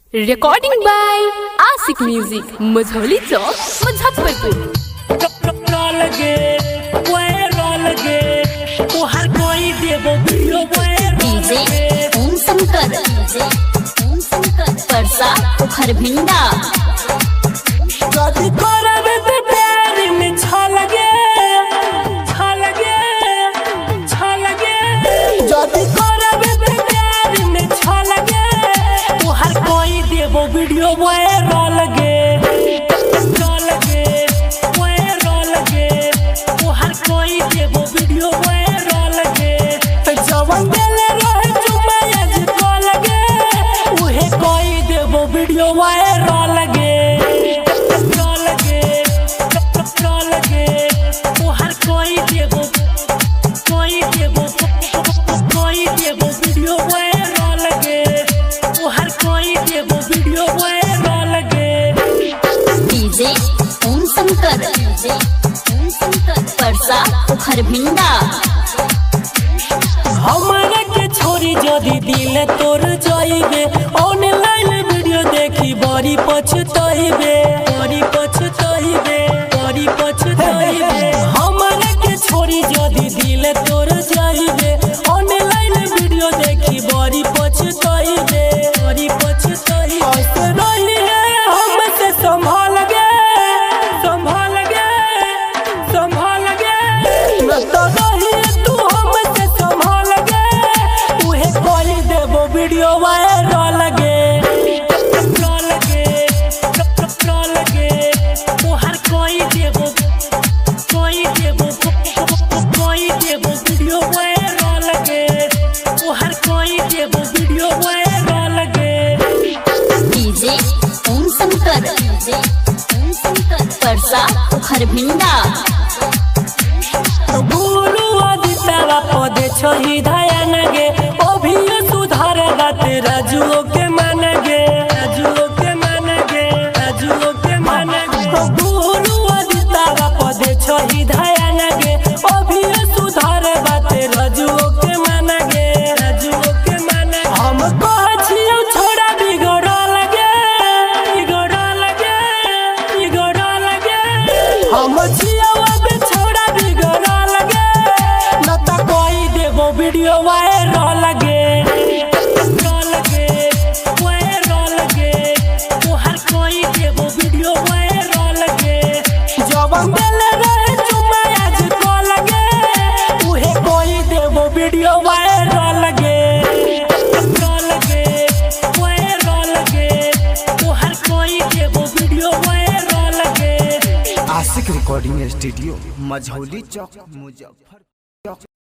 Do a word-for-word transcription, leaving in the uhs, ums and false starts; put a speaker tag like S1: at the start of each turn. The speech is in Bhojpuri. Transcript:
S1: Recording by Ashiq music Majhauli Chowk Muzaffarpur.
S2: DJ Om Shankar DJ Om Shankar Parsa Kharbhinda
S3: video viral गे चल गे वायरल गे तोहर कोई देबो वीडियो वायरल गे जवन देले रहे चुम्मा आज कल गे उहे कोई देबो वीडियो वायरल गे चल गे चल गे तोहर कोई देबो कोई देबो कोई देबो वीडियो वायरल गे तोहर कोई देबो वीडियो वायरल गे।
S2: डीजे ओम शंकर डीजे ओम शंकर परसा खरभिंडा
S3: हमरा के छोरी जदी दिल तोर जाइबे ऑनलाइन वीडियो देखी बड़ी पछताइबे बड़ी पछताइबे बड़ी पछताइबे हमरा के छोरी जदी दिल तोर जाइबे ऑनलाइन वीडियो देखी बड़ी पछताइबे बड़ी पछताइबे ऐसे रही है हमसे संभाल गे संभाल गे संभाल गे न तो रही तू हमसे संभाल गे उहे कोई देबो वीडियो वायरल गे चल गे चल गे तोहर कोई देबो कोई देबो कोई देबो वीडियो वायरल गे तोहर कोई देबो वीडियो वायरल गे।
S2: डीजे ओम शंकर डीजे ओम शंकर परसा खरभिंडा
S3: गुरु आदित्य पदे छही धायन गे अभियो सुधार बात राजुओ के मान गे राजुओ के मान गे राजुओ के मान गे गुरु आदित्य पदे छही धायन गे अभियो सुधार बात राजुओ के मान गे राजुओ के मान हम कहछियो छोड़ा बिगड़ल गे बिगड़ल गे बिगड़ल गे हम छियो अब छोड़ा बिगड़ल गे न त कोई देबो वीडियो वायरल गे चल गे वायरल गे तोहर कोई देबो वीडियो वायरल गे जवन देले रहे चुम्मा आज कल गे उहे कोई देबो वीडियो वायरल गे चल गे वायरल गे तोहर कोई देबो वीडियो वायरल गे।
S4: Ashiq recording studio Majhauli Chowk Muzaffarpur.